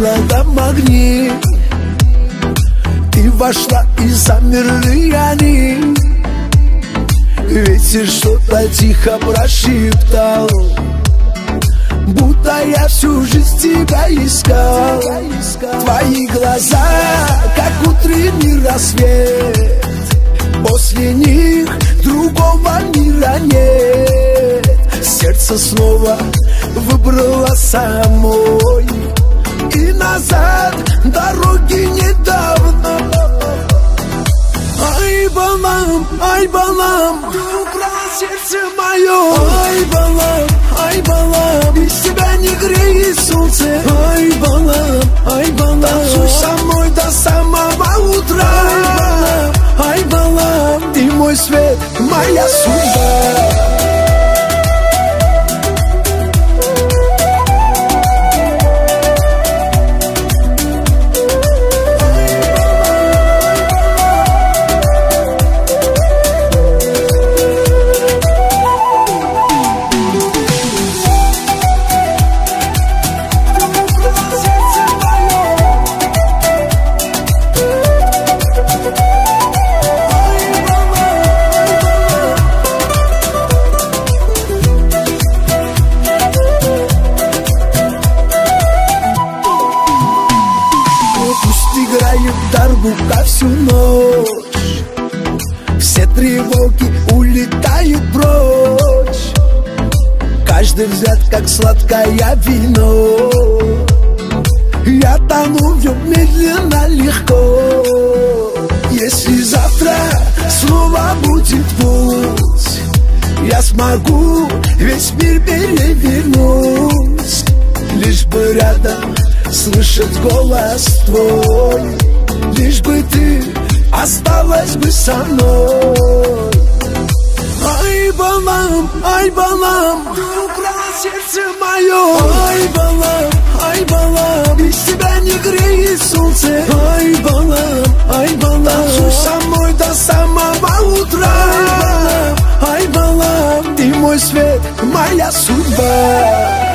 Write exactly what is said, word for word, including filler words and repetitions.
городом огни. Ты вошла и замерли они. Ветер что-то тихо прошептал, будто я всю жизнь тебя искал. Твои глаза, как утренний рассвет, после них другого мира нет. Сердце снова выбрало самой, и назад дороги недавно. Ай, балам, ай, балам, ты украла сердце мое. Ай, балам, ай, балам, без тебя не греет солнце. Ай, балам, ай, балам, танцуй со мной до самого утра. Ай, балам, ай, балам, ты мой свет, моя судьба. Играет дарбука всю ночь, все тревоги улетают прочь. Каждый взгляд, как сладкое вино, я тону в нем медленно, легко. Если завтра снова будет путь, я смогу весь мир перевернуть, лишь бы рядом слышать голос твой, лишь бы ты осталась бы со мной. Ай, балам, ай, балам, ты украла сердце мое. Ай, балам, ай, балам, без тебя не греет солнце. Ай, балам, ай, балам, танцуй со мной до самого утра. Ай, балам, ай, балам, ты мой свет, моя судьба.